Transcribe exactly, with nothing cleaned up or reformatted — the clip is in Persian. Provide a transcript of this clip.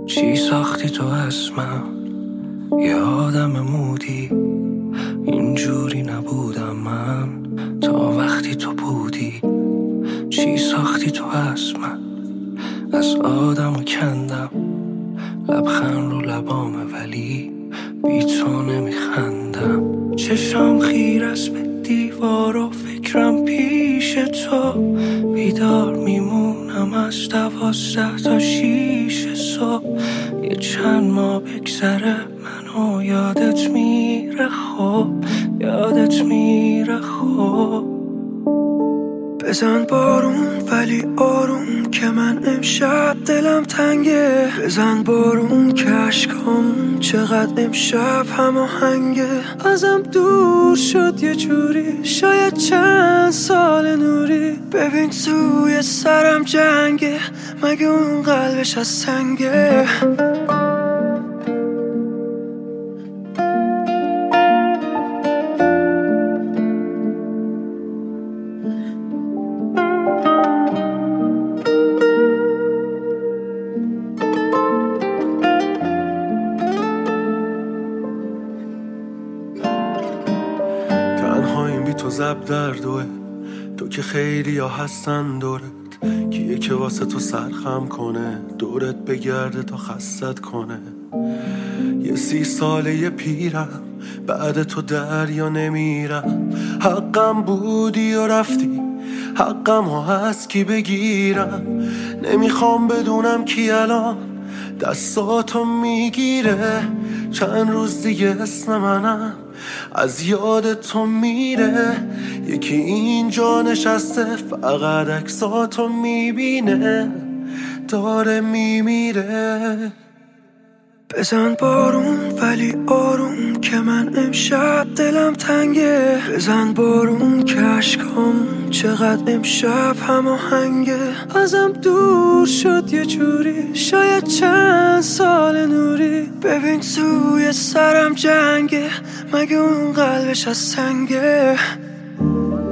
چی ساختی تو از من؟ یه آدم مودی، اینجوری نبودم من تا وقتی تو بودی. چی ساختی تو از من؟ از آدم و کندم لبخند رو لبامه ولی بی تو نمیخندم. چشم خیر است به دیوار و فکرم پیش تو، بیدار میمونم از دوازده تا شیش صبح. یه چند ماه بگذره منو یادت میره خوب، یادت میره خوب. بزن بارون ولی آروم که من امشب دلم تنگه. بزن بارون که عشقام چقدر امشب هماهنگه. ازم دور شد یه جوری، شاید چند سال نوری. ببین توی سرم جنگه، مگه اون قلبش از سنگه؟ تنهاییم بی تو زب دردوه، تو که خیلی ها هستن دورت. کیه که واسه تو سرخم کنه، دورت بگرده تا خستت کنه. یه سی ساله یه پیرم، بعد تو دریا نمیرم. حقم بودی و رفتی، حقم ها هست کی بگیرم. نمیخوام بدونم کی الان دستاتو میگیره. چند روز دیگه اسم منم از یاد تو میره. یکی اینجا نشسته فقط عکساتو میبینه، داره میمیره. بزن بارون ولی آروم که من امشب دلم تنگه. بزن بارون که عشقام چقدر امشب هماهنگه. ازم دور شد یه جوری، شاید چند سال نوری. ببین توی سرم جنگه، مگه اون قلبش از سنگه؟